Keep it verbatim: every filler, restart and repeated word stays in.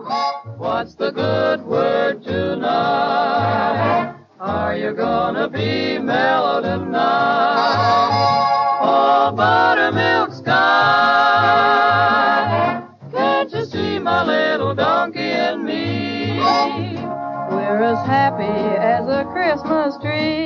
What's the good word tonight? Are you gonna be mellow tonight? Oh, buttermilk sky, can't you see my little donkey and me? We're as happy as a Christmas tree.